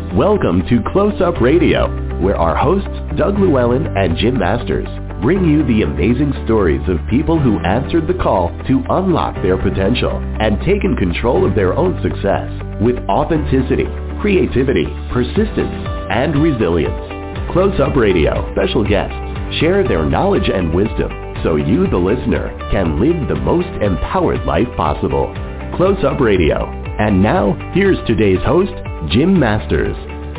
Welcome to Close Up Radio, where our hosts, Doug Llewellyn and Jim Masters, bring you the amazing stories of people who answered the call to unlock their potential and taken control of their own success with authenticity, creativity, persistence, and resilience. Close Up Radio special guests share their knowledge and wisdom so you, the listener, can live the most empowered life possible. Close Up Radio. And now, here's today's host, Jim Masters.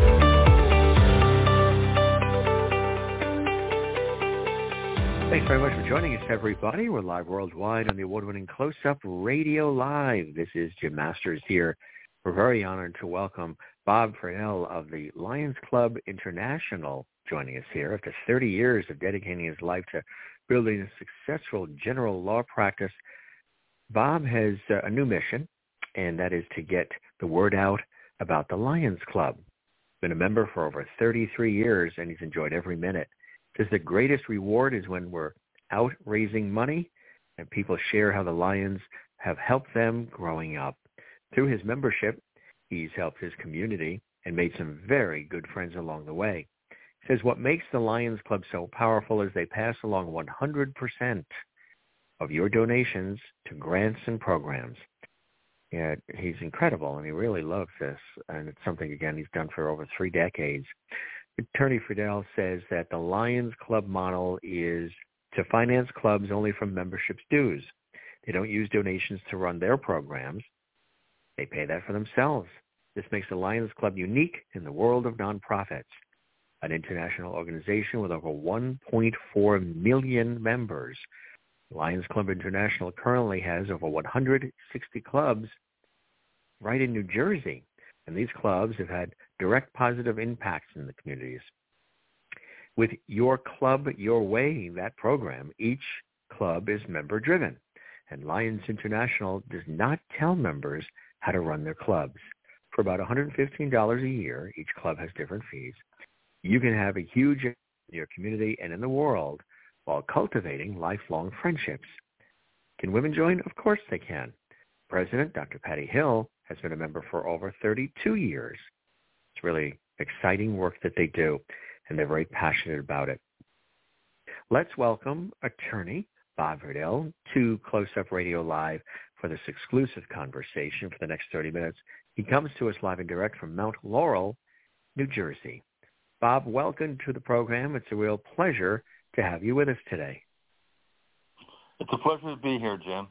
Thanks very much for joining us, everybody. We're live worldwide on the award-winning Close Up Radio Live. This is Jim Masters here. We're very honored to welcome Bob Friedel of the Lions Club International joining us here after 30 years of dedicating his life to building a successful general law practice. Bob has a new mission, and that is to get the word out about the Lions Club. Been a member for over 33 years, and he's enjoyed every minute. Says the greatest reward is when we're out raising money and people share how the Lions have helped them growing up. Through his membership, he's helped his community and made some very good friends along the way. Says what makes the Lions Club so powerful is they pass along 100% of your donations to grants and programs. Yeah, he's incredible, and he really loves this, and it's something, again, he's done for over 3 decades. Attorney Friedel says that the Lions Club model is to finance clubs only from membership's dues. They don't use donations to run their programs. They pay that for themselves. This makes the Lions Club unique in the world of nonprofits, an international organization with over 1.4 million members. Lions Club International currently has over 160 clubs right in New Jersey, and these clubs have had direct positive impacts in the communities. With Your Club, Your Way, that program, each club is member-driven, and Lions International does not tell members how to run their clubs. For about $115 a year, each club has different fees. You can have a huge impact in your community and in the world while cultivating lifelong friendships. Can women join? Of course they can. President Dr. Patty Hill has been a member for over 32 years. It's really exciting work that they do, and they're very passionate about it. Let's welcome attorney Bob Friedel to Close Up Radio Live for this exclusive conversation for the next 30 minutes. He comes to us live and direct from Mount Laurel, New Jersey. Bob, welcome to the program. It's a real pleasure to have you with us today. It's a pleasure to be here, Jim.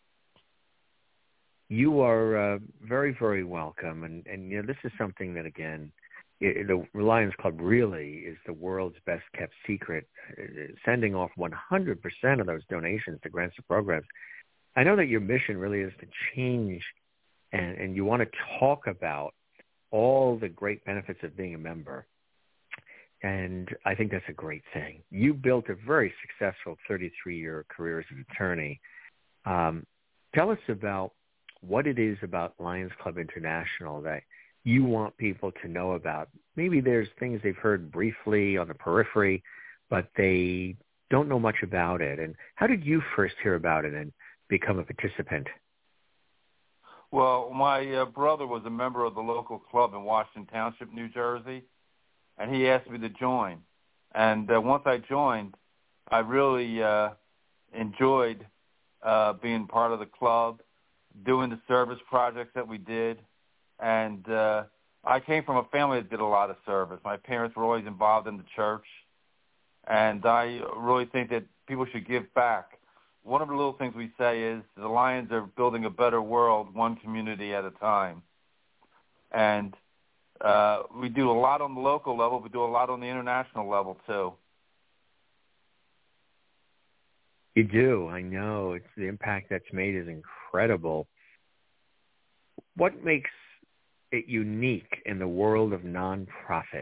You are very, very welcome. And you know, this is something that, again, the Lions Club really is the world's best kept secret, sending off 100% of those donations to grants and programs. I know that your mission really is to change, and you want to talk about all the great benefits of being a member. And I think that's a great thing. You built a very successful 33-year career as an attorney. Tell us about what it is about Lions Club International that you want people to know about. Maybe there's things they've heard briefly on the periphery, but they don't know much about it. And how did you first hear about it and become a participant? Well, my brother was a member of the local club in Washington Township, New Jersey, and he asked me to join. And once I joined, I really enjoyed being part of the club, doing the service projects that we did. And I came from a family that did a lot of service. My parents were always involved in the church, and I really think that people should give back. One of the little things we say is the Lions are building a better world, one community at a time. And we do a lot on the local level. We do a lot on the international level, too. You do. I know. It's the impact that's made is incredible. What makes it unique in the world of nonprofits?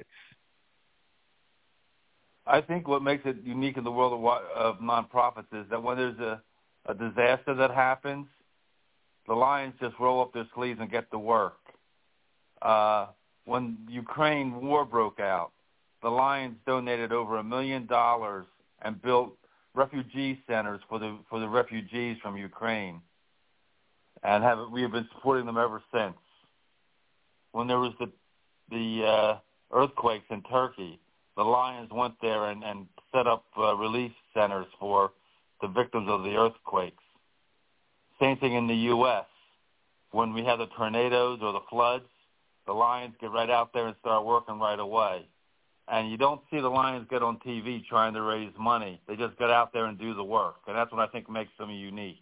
I think what makes it unique in the world of nonprofits is that when there's a disaster that happens, the Lions just roll up their sleeves and get to work. When Ukraine war broke out, the Lions donated over $1 million and built refugee centers for the refugees from Ukraine, and we have been supporting them ever since. When there was the the earthquakes in Turkey, the Lions went there and set up relief centers for the victims of the earthquakes. Same thing in the U.S. When we have the tornadoes or the floods, the Lions get right out there and start working right away. And you don't see the Lions get on TV trying to raise money. They just get out there and do the work. And that's what I think makes them unique.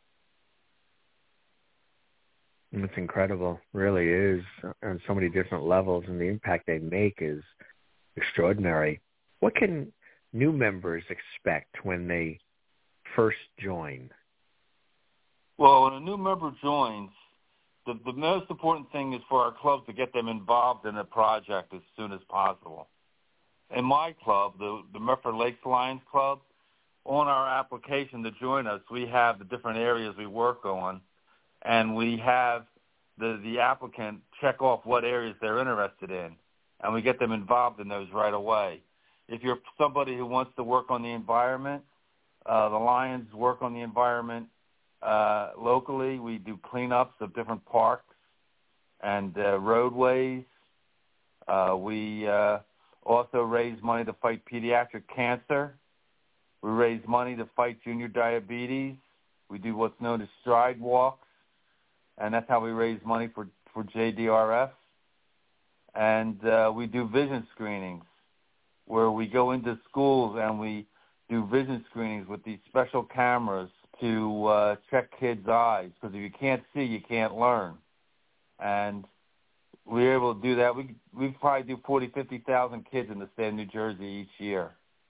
It's incredible. Really is on so many different levels, and the impact they make is extraordinary. What can new members expect when they first join? Well, when a new member joins, the most important thing is for our club to get them involved in the project as soon as possible. In my club, the Medford Lakes Lions Club, on our application to join us, we have the different areas we work on, and we have the applicant check off what areas they're interested in, and we get them involved in those right away. If you're somebody who wants to work on the environment, the Lions work on the environment locally. We do cleanups of different parks and roadways. We also raise money to fight pediatric cancer. We raise money to fight junior diabetes. We do what's known as stride walks, and that's how we raise money for JDRF. And we do vision screenings where we go into schools and we do vision screenings with these special cameras to check kids' eyes, because if you can't see, you can't learn. And we're able to do that. We probably do 40,000, 50,000 kids in the state of New Jersey each year.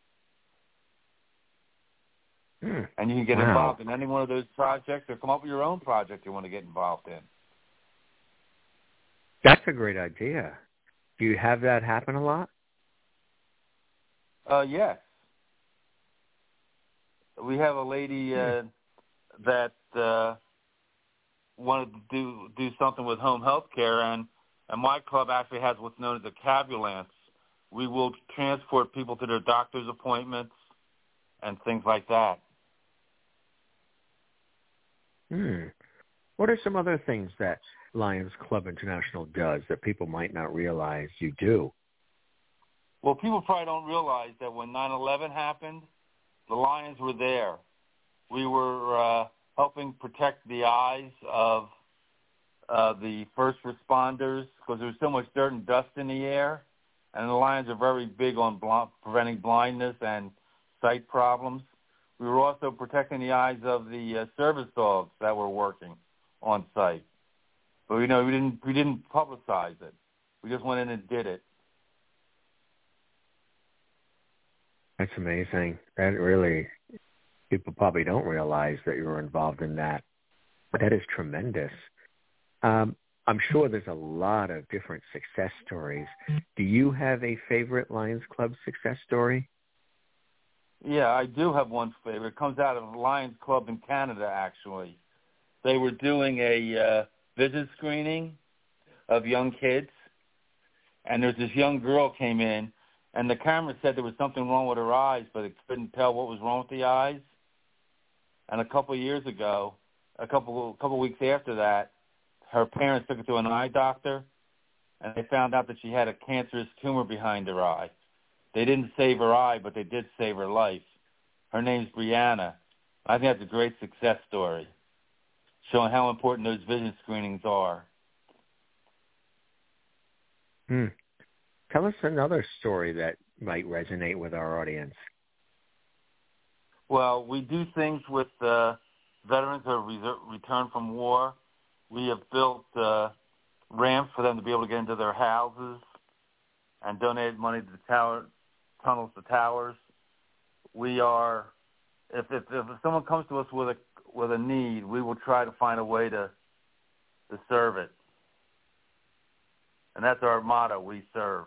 And you can get involved in any one of those projects or come up with your own project you want to get involved in. That's a great idea. Do you have that happen a lot? Yes. We have a lady that wanted to do something with home health care, and my club actually has what's known as a cabulance. We will transport people to their doctor's appointments and things like that. What are some other things that Lions Club International does that people might not realize you do? Well, people probably don't realize that when 9/11 happened, the Lions were there. We were helping protect the eyes of the first responders because there was so much dirt and dust in the air, and the Lions are very big on preventing blindness and sight problems. We were also protecting the eyes of the service dogs that were working on site. But we didn't publicize it. We just went in and did it. That's amazing. That really, people probably don't realize that you were involved in that. But that is tremendous. I'm sure there's a lot of different success stories. Do you have a favorite Lions Club success story? Yeah, I do have one favorite. It comes out of a Lions Club in Canada, actually. They were doing a vision screening of young kids, and there's this young girl came in, and the camera said there was something wrong with her eyes, but it couldn't tell what was wrong with the eyes. And a couple of years ago, a couple weeks after that, her parents took her to an eye doctor, and they found out that she had a cancerous tumor behind her eye. They didn't save her eye, but they did save her life. Her name's Brianna. I think that's a great success story, showing how important those vision screenings are. Tell us another story that might resonate with our audience. Well, we do things with veterans who have returned from war. We have built ramps for them to be able to get into their houses and donated money to the tunnels to towers. We are, if someone comes to us with a need, we will try to find a way to serve it. And that's our motto, we serve.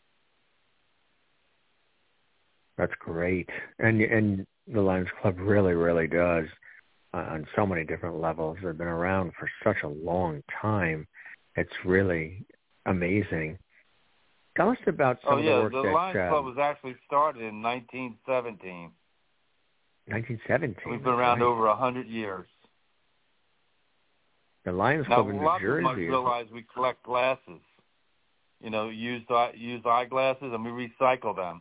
That's great. And the Lions Club really, really does on so many different levels. They've been around for such a long time. It's really amazing. Tell us about some of the work the Lions Club was actually started in 1917. 1917. We've been around over 100 years. The Lions Club in New Jersey. Now, a lot of people might realize we collect glasses. used eyeglasses, and we recycle them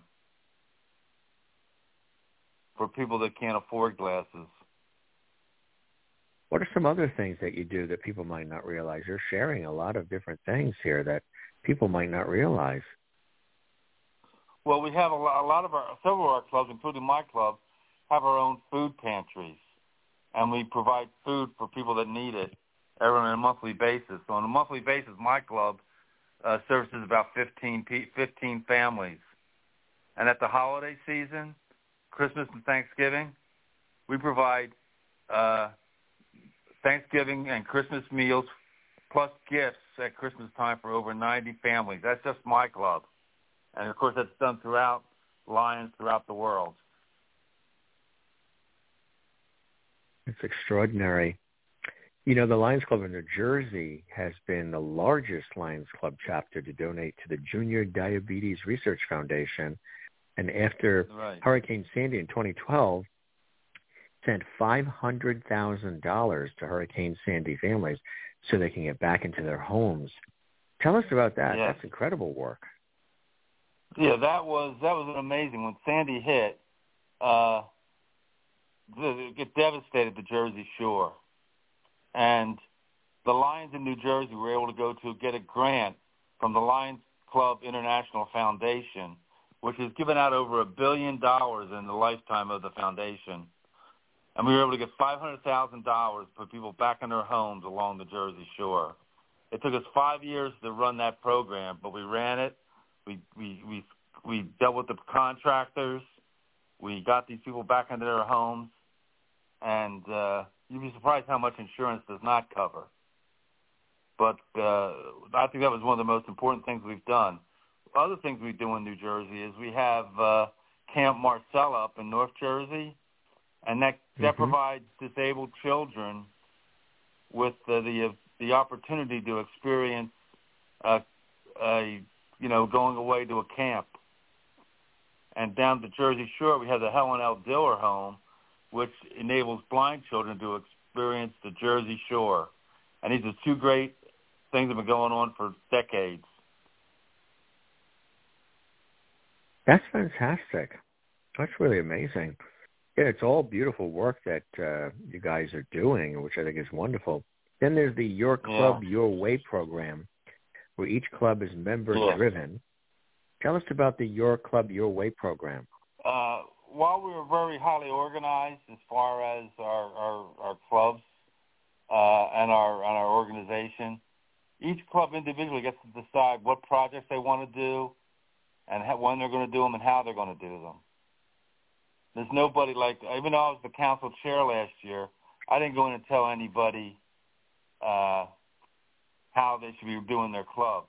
for people that can't afford glasses. What are some other things that you do that people might not realize? You're sharing a lot of different things here that people might not realize. Well, we have several of our clubs, including my club, have our own food pantries, and we provide food for people that need it on a monthly basis. So on a monthly basis, my club services about 15 families. And at the holiday season, Christmas and Thanksgiving, we provide Thanksgiving and Christmas meals plus gifts at Christmas time for over 90 families. That's just my club. And, of course, that's done throughout Lions throughout the world. It's extraordinary. The Lions Club in New Jersey has been the largest Lions Club chapter to donate to the Junior Diabetes Research Foundation. And after Hurricane Sandy in 2012, sent $500,000 to Hurricane Sandy families so they can get back into their homes. Tell us about that. Yes. That's incredible work. Yeah, that was amazing. When Sandy hit, it devastated the Jersey Shore. And the Lions in New Jersey were able to get a grant from the Lions Club International Foundation, which has given out over $1 billion in the lifetime of the foundation. And we were able to get $500,000 to put people back in their homes along the Jersey Shore. It took us 5 years to run that program, but we ran it. We dealt with the contractors. We got these people back into their homes. And you'd be surprised how much insurance does not cover. But I think that was one of the most important things we've done. Other things we do in New Jersey is we have Camp Marcella up in North Jersey, and that provides disabled children with the opportunity to experience going away to a camp. And down the Jersey Shore, we have the Helen L. Diller Home, which enables blind children to experience the Jersey Shore. And these are two great things that have been going on for decades. That's fantastic. That's really amazing. Yeah, it's all beautiful work that you guys are doing, which I think is wonderful. Then there's the Your Club, Your Way program, where each club is member-driven. Tell us about the Your Club, Your Way program. While we were very highly organized as far as our clubs and our organization, each club individually gets to decide what projects they want to do and when they're going to do them and how they're going to do them. There's nobody even though I was the council chair last year, I didn't go in and tell anybody how they should be doing their club.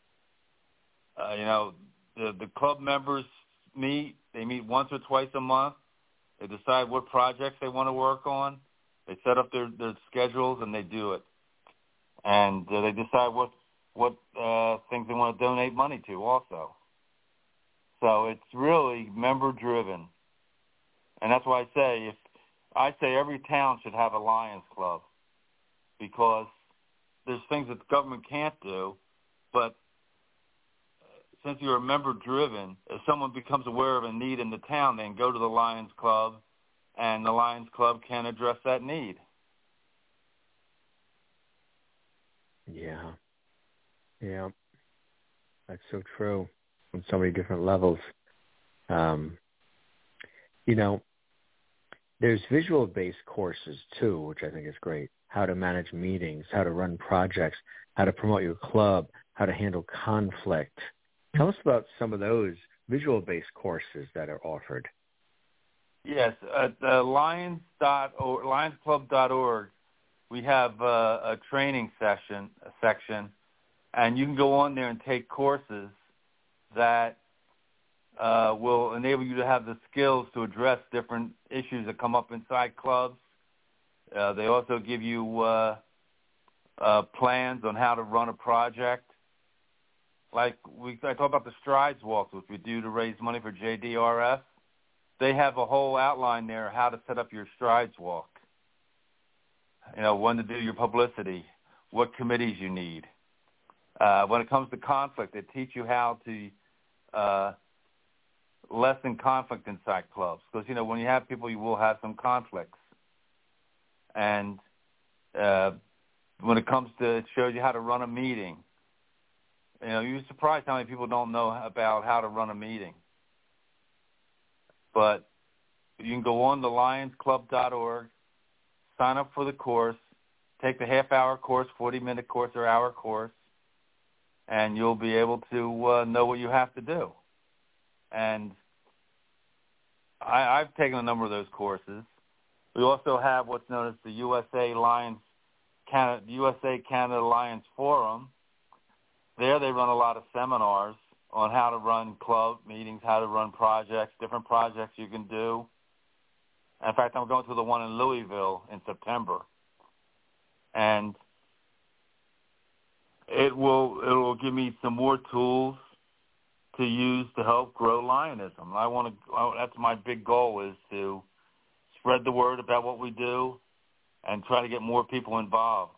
The club members meet. They meet once or twice a month. They decide what projects they want to work on. They set up their schedules, and they do it. And they decide what things they want to donate money to also. So it's really member-driven. And that's why I say every town should have a Lions Club, because there's things that the government can't do, but since you're a member-driven, if someone becomes aware of a need in the town, they can go to the Lions Club, and the Lions Club can address that need. Yeah. That's so true on so many different levels. There's visual-based courses, too, which I think is great. How to manage meetings, how to run projects, how to promote your club, how to handle conflict. Tell us about some of those visual-based courses that are offered. Yes, at lionsclub.org, we have a training section, and you can go on there and take courses that will enable you to have the skills to address different issues that come up inside clubs. They also give you plans on how to run a project. I talk about the Strides Walks, which we do to raise money for JDRF. They have a whole outline there how to set up your Strides Walk. When to do your publicity, what committees you need. When it comes to conflict, they teach you how to lessen conflict inside clubs. Because, when you have people, you will have some conflicts. And when it comes to, it shows you how to run a meeting. You're surprised how many people don't know about how to run a meeting. But you can go on to lionsclub.org, sign up for the course, take the half-hour course, 40-minute course, or hour course, and you'll be able to know what you have to do. And I've taken a number of those courses. We also have what's known as the USA Canada Lions Forum. There they run a lot of seminars on how to run club meetings, how to run projects, different projects you can do. In fact, I'm going to the one in Louisville in September. And it will give me some more tools to use to help grow Lionism. That's my big goal, is to spread the word about what we do and try to get more people involved.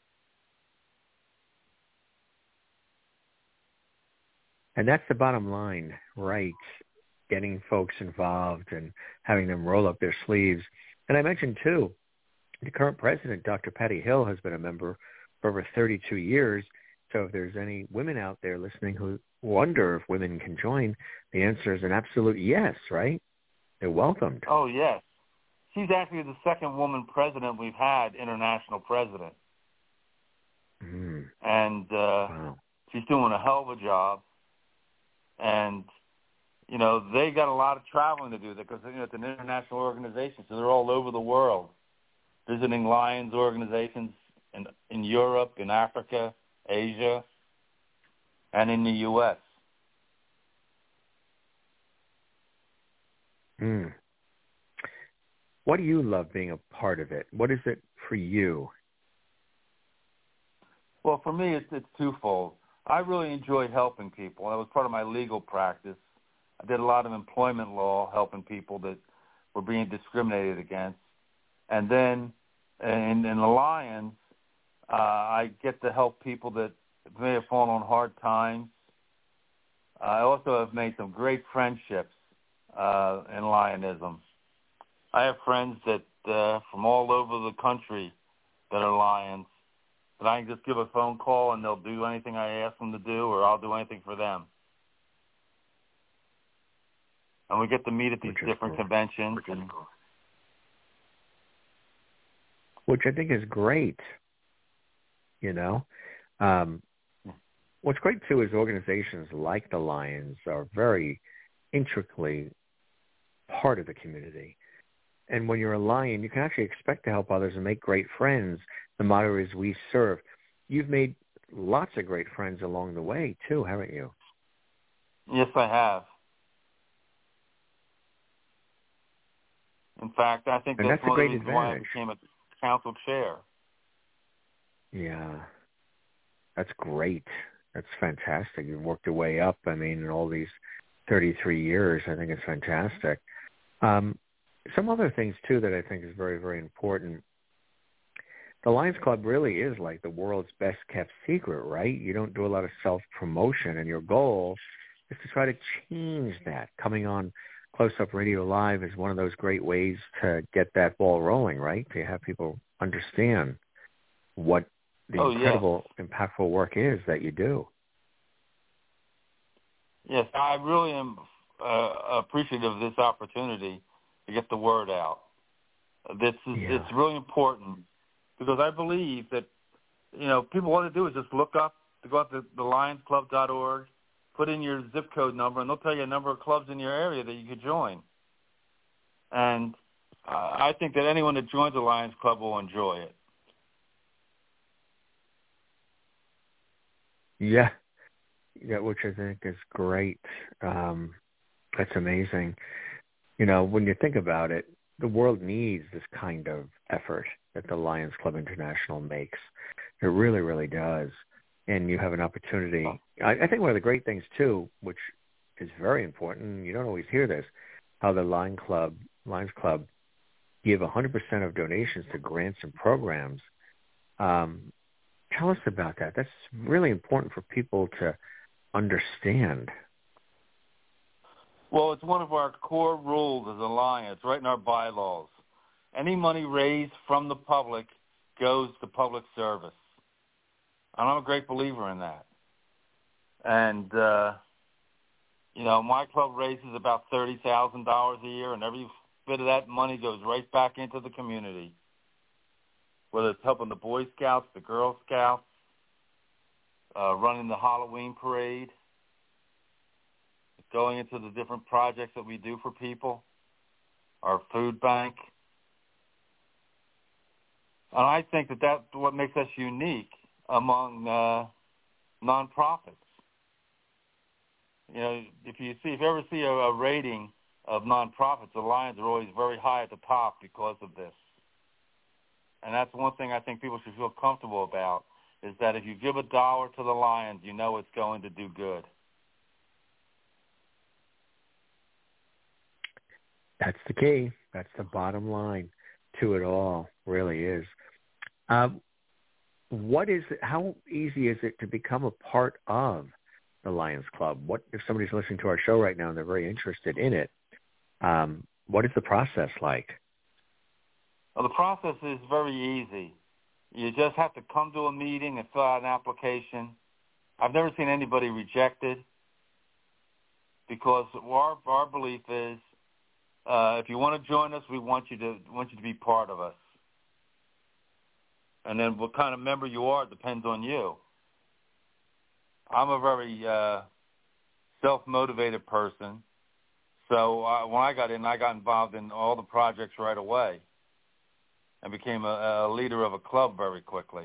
And that's the bottom line, right? Getting folks involved and having them roll up their sleeves. And I mentioned, too, the current president, Dr. Patty Hill, has been a member for over 32 years. So if there's any women out there listening who wonder if women can join, the answer is an absolute yes, right? They're welcomed. Oh, yes. She's actually the second woman president we've had, international president. Mm. And wow. She's doing a hell of a job. And, they got a lot of traveling to do because, it's an international organization, so they're all over the world, visiting Lions organizations in Europe, in Africa, Asia, and in the U.S. Mm. What do you love being a part of it? What is it for you? Well, for me, it's twofold. I really enjoy helping people. That was part of my legal practice. I did a lot of employment law, helping people that were being discriminated against. And then in the Lions, I get to help people that may have fallen on hard times. I also have made some great friendships in Lionism. I have friends that from all over the country that are Lions, that I can just give a phone call and they'll do anything I ask them to do, or I'll do anything for them. And we get to meet at these different conventions. Which I think is great, What's great, too, is organizations like the Lions are very intricately part of the community. And when you're a Lion, you can actually expect to help others and make great friends. The motto is "We serve." You've made lots of great friends along the way, too, haven't you? Yes, I have. In fact, I think that's one of the reasons why I became a council chair. Yeah, that's great. That's fantastic. You've worked your way up. In all these 33 years, I think it's fantastic. Some other things, too, that I think is very, very important. The Lions Club really is like the world's best-kept secret, right? You don't do a lot of self-promotion, and your goal is to try to change that. Coming on Close Up Radio Live is one of those great ways to get that ball rolling, right? To have people understand what the incredible, impactful work is that you do. Yes, I really am appreciative of this opportunity to get the word out. It's really important because I believe that, people want to do is just look up, to go up to the lionsclub.org, put in your zip code number, and they'll tell you a number of clubs in your area that you could join. And I think that anyone that joins the Lions Club will enjoy it. Yeah, which I think is great. That's amazing. When you think about it, the world needs this kind of effort that the Lions Club International makes. It really, really does. And you have an opportunity. I think one of the great things, too, which is very important, you don't always hear this, how the Lions Club give 100% of donations to grants and programs. Tell us about that. That's really important for people to understand. Well, it's one of our core rules as a Lions, right in our bylaws. Any money raised from the public goes to public service. And I'm a great believer in that. And, my club raises about $30,000 a year, and every bit of that money goes right back into the community, whether it's helping the Boy Scouts, the Girl Scouts, running the Halloween parade, going into the different projects that we do for people, our food bank. And I think that's what makes us unique among nonprofits. If you ever see a rating of nonprofits, the Lions are always very high at the top because of this. And that's one thing I think people should feel comfortable about, is that if you give $1 to the Lions, you know it's going to do good. That's the key. That's the bottom line to it all, really is. What is it? How easy is it to become a part of the Lions Club? What if somebody's listening to our show right now and they're very interested in it? What is the process like? Well, the process is very easy. You just have to come to a meeting and fill out an application. I've never seen anybody rejected, because our belief is, if you want to join us, we want you to be part of us. And then what kind of member you are depends on you. I'm a very self-motivated person, so when I got involved in all the projects right away, and became a leader of a club very quickly.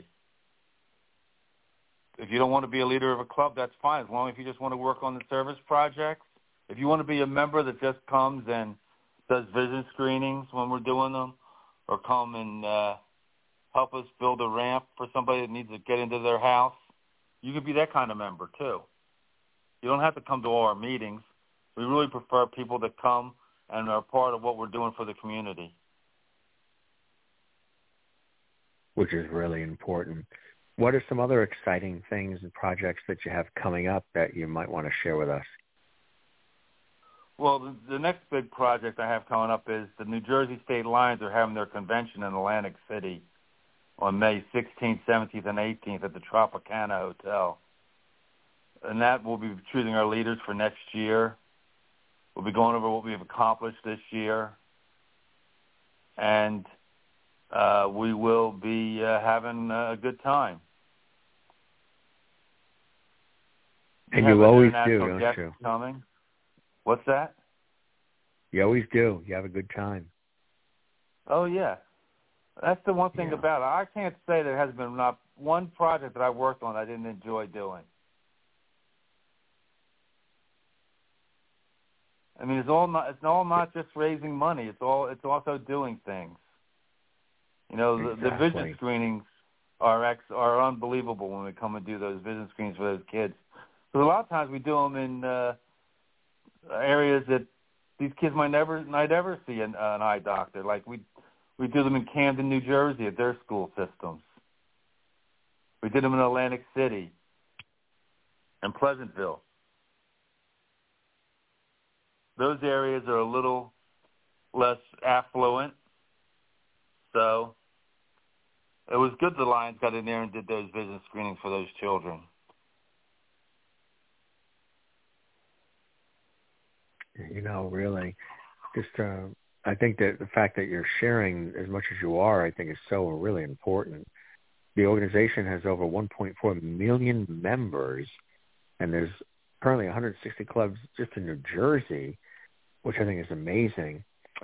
If you don't want to be a leader of a club, that's fine, as long as you just want to work on the service projects. If you want to be a member that just comes and does vision screenings when we're doing them, or come and help us build a ramp for somebody that needs to get into their house, you could be that kind of member too. You don't have to come to all our meetings. We really prefer people that come and are part of what we're doing for the community. Which is really important. What are some other exciting things and projects that you have coming up that you might want to share with us? Well, the next big project I have coming up is the New Jersey State Lions are having their convention in Atlantic City on May 16th, 17th, and 18th at the Tropicana Hotel. And that will be choosing our leaders for next year. We'll be going over what we've accomplished this year. And we will be having a good time. And you always do, don't you? Coming. What's that? You always do. You have a good time. Oh, yeah. That's the one thing about it. I can't say there has been not one project that I worked on I didn't enjoy doing. I mean, it's all not just raising money. It's also doing things. Exactly. The vision screenings are unbelievable when we come and do those vision screenings for those kids. Because a lot of times we do them in areas that these kids might ever see an eye doctor. Like we do them in Camden, New Jersey at their school systems. We did them in Atlantic City and Pleasantville. Those areas are a little less affluent. So it was good the Lions got in there and did those vision screenings for those children. Really, just I think that the fact that you're sharing as much as you are, I think is so really important. The organization has over 1.4 million members, and there's currently 160 clubs just in New Jersey, which I think is amazing.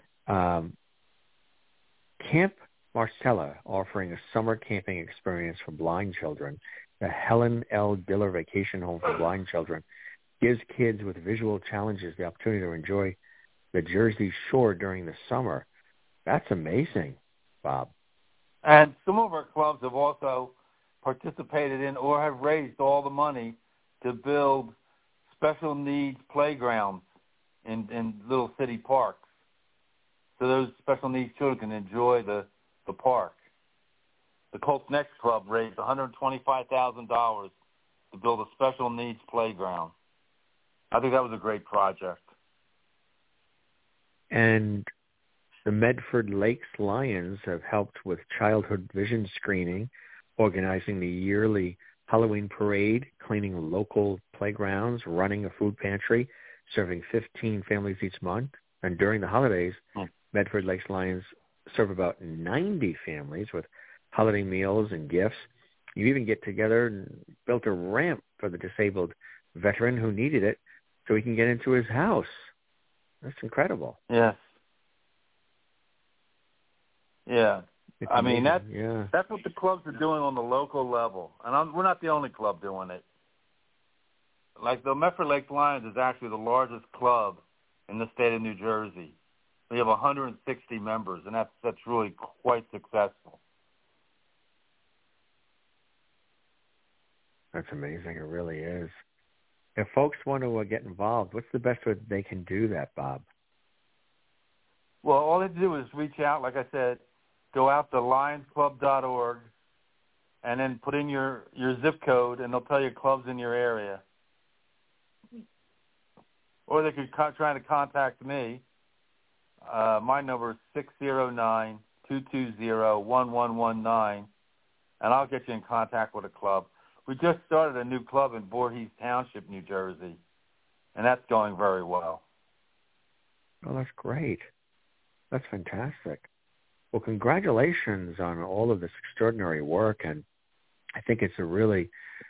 Camp Marcella, offering a summer camping experience for blind children. The Helen L. Diller Vacation Home for Blind Children gives kids with visual challenges the opportunity to enjoy the Jersey Shore during the summer. That's amazing, Bob. And some of our clubs have also participated in or have raised all the money to build special needs playgrounds in little city parks, so those special needs children can enjoy the park. the Colts Next Club raised $125,000 to build a special needs playground. I think that was a great project. And the Medford Lakes Lions have helped with childhood vision screening, organizing the yearly Halloween parade, cleaning local playgrounds, running a food pantry, serving 15 families each month. And during the holidays, Medford Lakes Lions serve about 90 families with holiday meals and gifts. You even get together and built a ramp for the disabled veteran who needed it so he can get into his house. That's incredible. Yes. Yeah. It's I mean, amazing. that's what the clubs are doing on the local level. And we're not the only club doing it. Like the Medford Lakes Lions is actually the largest club in the state of New Jersey. We have 160 members, and that's really quite successful. That's amazing. It really is. If folks want to get involved, what's the best way they can do that, Bob? Well, all they do is reach out, like I said, go out to lionsclub.org and then put in your zip code, and they'll tell you clubs in your area. Or they could try to contact me. My number is 609-220-1119, and I'll get you in contact with a club. We just started a new club in Voorhees Township, New Jersey, and that's going very well. Oh, that's great. That's fantastic. Well, congratulations on all of this extraordinary work, and I think it's a really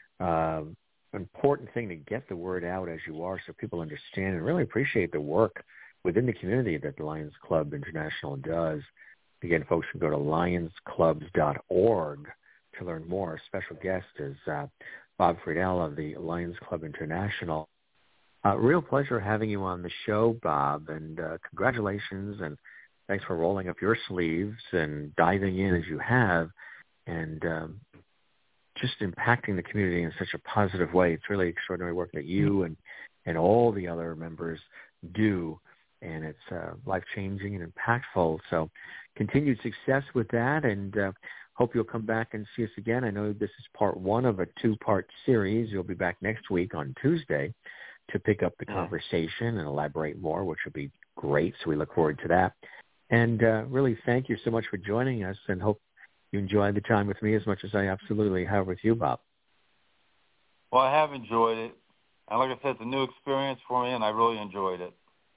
important thing to get the word out as you are so people understand and really appreciate the work within the community that the Lions Club International does. Again, folks can go to lionsclubs.org to learn more. Our special guest is Bob Friedel of the Lions Club International. Real pleasure having you on the show, Bob, and congratulations, and thanks for rolling up your sleeves and diving in as you have, and just impacting the community in such a positive way. It's really extraordinary work that you and all the other members do, and it's life-changing and impactful. So continued success with that, and hope you'll come back and see us again. I know this is part one of a two-part series. You'll be back next week on Tuesday to pick up the conversation and elaborate more, which will be great. So we look forward to that. And really thank you so much for joining us, and hope you enjoyed the time with me as much as I absolutely have with you, Bob. Well, I have enjoyed it. And like I said, it's a new experience for me, and I really enjoyed it.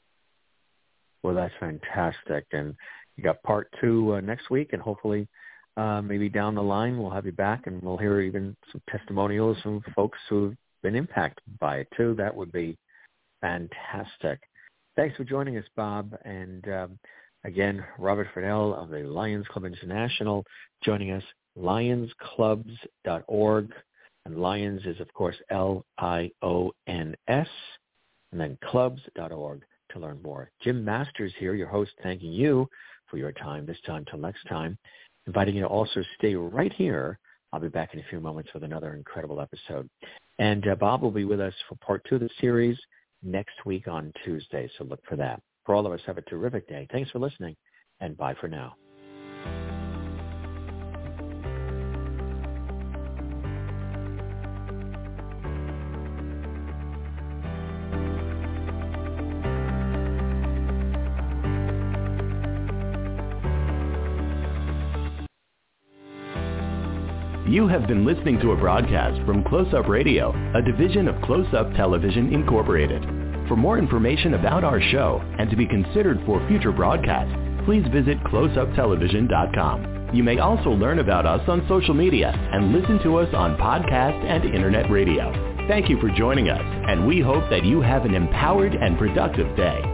Well, that's fantastic. And you got part two next week, and hopefully maybe down the line we'll have you back, and we'll hear even some testimonials from folks who've been impacted by it, too. That would be fantastic. Thanks for joining us, Bob. And again, Robert Friedel of the Lions Club International joining us, lionsclubs.org. And Lions is, of course, Lions, and then clubs.org to learn more. Jim Masters here, your host, thanking you for your time this time till next time. Inviting you to also stay right here. I'll be back in a few moments with another incredible episode. And Bob will be with us for part two of the series next week on Tuesday, so look for that. For all of us, have a terrific day. Thanks for listening, and bye for now. You have been listening to a broadcast from Close-Up Radio, a division of Close-Up Television Incorporated. For more information about our show and to be considered for future broadcasts, please visit closeuptelevision.com. You may also learn about us on social media and listen to us on podcast and internet radio. Thank you for joining us, and we hope that you have an empowered and productive day.